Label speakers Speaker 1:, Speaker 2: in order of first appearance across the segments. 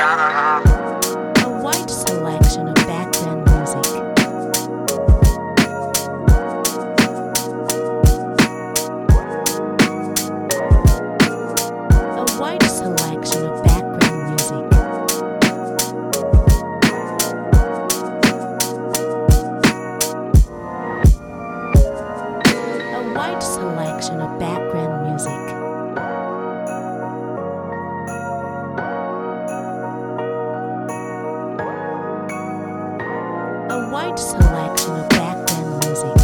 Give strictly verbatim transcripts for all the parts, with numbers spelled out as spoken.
Speaker 1: A wide selection of background music. A wide selection of background music. A wide selection of background music. A wide selection of background music.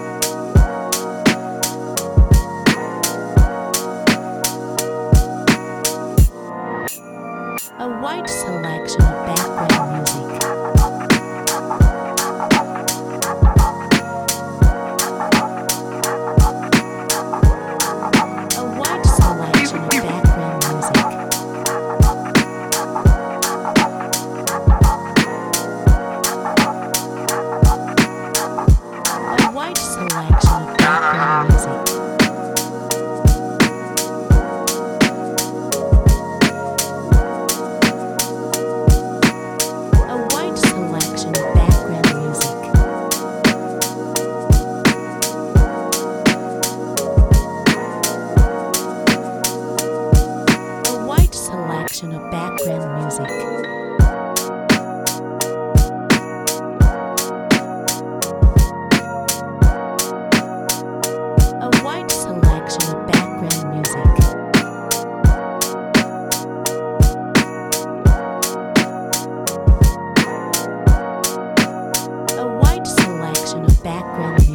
Speaker 1: A wide selection of background music. A wide selection of background music. A wide selection of background music. A wide selection of background music. A wide selection of background music. A wide selection of background music. A wide selection of background